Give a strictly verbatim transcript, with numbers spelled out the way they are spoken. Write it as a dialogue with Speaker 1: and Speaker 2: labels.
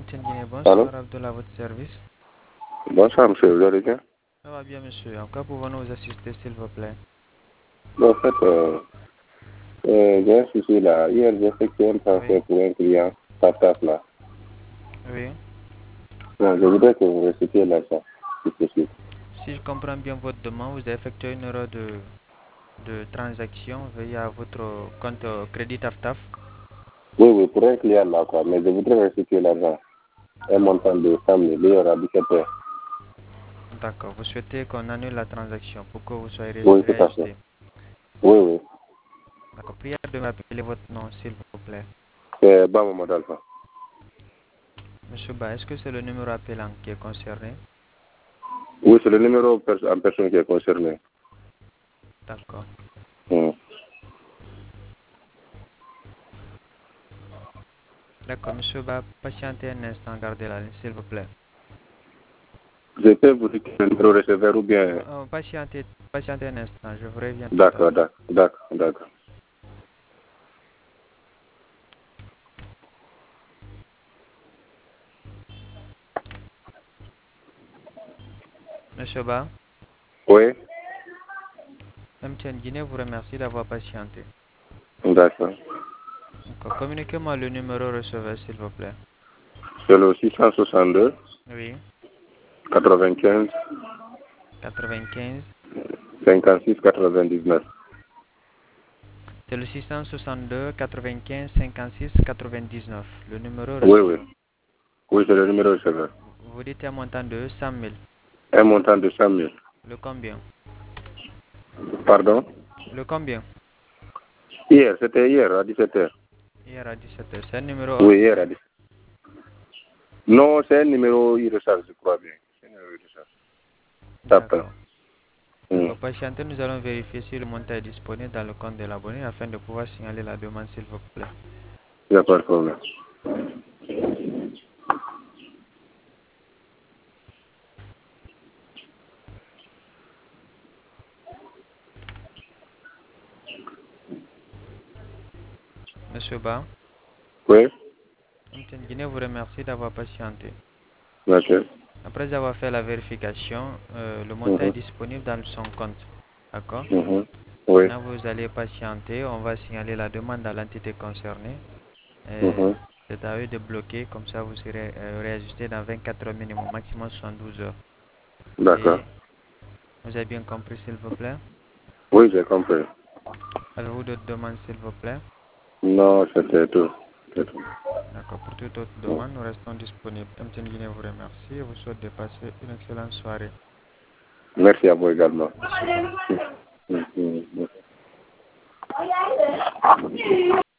Speaker 1: Guinée,
Speaker 2: Allô?
Speaker 1: bonsoir Abdullah, à votre service.
Speaker 2: Bonsoir, monsieur, vous allez bien?
Speaker 1: Ça va bien, monsieur. En quoi pouvons-nous vous assister, s'il vous plaît?
Speaker 2: Bon, en fait, euh, euh, j'ai un souci là. Hier, j'ai effectué un
Speaker 1: Oui,
Speaker 2: transfert pour un client, TapTap là.
Speaker 1: oui.
Speaker 2: Bon, je voudrais que vous recetiez l'argent, si possible.
Speaker 1: Si je comprends bien votre demande, vous avez effectué une erreur de, de transaction via votre compte euh, Crédit TAFTAF.
Speaker 2: Oui, oui, pour un client là, quoi. Mais je voudrais recetier l'argent. Un montant de cent mille, hier à dix-sept heures.
Speaker 1: D'accord. Vous souhaitez qu'on annule la transaction pour que vous soyez ré-
Speaker 2: Oui, tout à fait.
Speaker 1: réajusté.
Speaker 2: Oui, oui.
Speaker 1: D'accord. Prière de m'appeler votre nom, s'il vous plaît.
Speaker 2: C'est Bama Modalfa.
Speaker 1: Monsieur Ba, est-ce que c'est le numéro appelant qui est concerné?
Speaker 2: Oui, c'est le numéro pers- en personne qui est concerné.
Speaker 1: D'accord.
Speaker 2: Hmm.
Speaker 1: D'accord, monsieur Ba, patientez un instant, gardez la ligne, s'il vous plaît.
Speaker 2: Je peux vous dire que le numéro receveur ou
Speaker 1: Euh,
Speaker 2: bien...
Speaker 1: euh, patientez, patientez un instant, je vous reviens tout à
Speaker 2: D'accord,
Speaker 1: l'heure.
Speaker 2: d'accord, d'accord, d'accord.
Speaker 1: Monsieur Ba,
Speaker 2: Oui,
Speaker 1: M T N Guinée vous remercie d'avoir patienté.
Speaker 2: d'accord.
Speaker 1: D'accord. Communiquez-moi le numéro receveur, s'il vous plaît.
Speaker 2: C'est le six cent soixante-deux,
Speaker 1: Oui,
Speaker 2: quatre-vingt-quinze,
Speaker 1: quatre-vingt-quinze.
Speaker 2: cinquante-six, quatre-vingt-dix-neuf.
Speaker 1: C'est le six cent soixante-deux, quatre-vingt-quinze, cinquante-six, quatre-vingt-dix-neuf. Le numéro
Speaker 2: Oui, oui.
Speaker 1: receveur.
Speaker 2: Oui, c'est le numéro receveur.
Speaker 1: Vous dites un montant de cent mille.
Speaker 2: Un montant de cent mille.
Speaker 1: Le combien?
Speaker 2: Pardon?
Speaker 1: Le combien?
Speaker 2: Hier, c'était hier à dix-sept heures.
Speaker 1: Hier à dix-sept heures. C'est un numéro
Speaker 2: Oui, hier à
Speaker 1: ordinaire.
Speaker 2: dix-sept heures. Non, c'est un numéro irrecharge, je crois bien. C'est un numéro irrecharge. Tape.
Speaker 1: D'accord.
Speaker 2: Hmm.
Speaker 1: D'accord. Patientez, nous allons vérifier si le montant est disponible dans le compte de l'abonné afin de pouvoir signaler la demande, s'il vous plaît.
Speaker 2: Il n'y a pas de problème.
Speaker 1: Monsieur Ba,
Speaker 2: Oui?
Speaker 1: M T N Guinée vous remercie d'avoir patienté.
Speaker 2: Ok.
Speaker 1: Après avoir fait la vérification, euh, le montant est
Speaker 2: Mhm.
Speaker 1: disponible dans son compte. D'accord?
Speaker 2: Mhm. Oui.
Speaker 1: Maintenant, vous allez patienter. On va signaler la demande à l'entité concernée. Et
Speaker 2: Mhm.
Speaker 1: c'est à eux de bloquer. Comme ça, vous serez euh, réajusté dans vingt-quatre heures minimum, maximum soixante-douze heures.
Speaker 2: D'accord.
Speaker 1: Et vous avez bien compris, s'il vous plaît?
Speaker 2: Oui, j'ai compris.
Speaker 1: Avez-vous d'autres demandes, s'il vous plaît?
Speaker 2: Non, c'était tout. C'est tout.
Speaker 1: D'accord. Pour toute autre demande, nous restons disponibles. M T N Guinée vous remercie et vous souhaite de passer une excellente soirée.
Speaker 2: Merci à vous également.
Speaker 1: Monsieur Ba.
Speaker 2: Mhm. Mhm.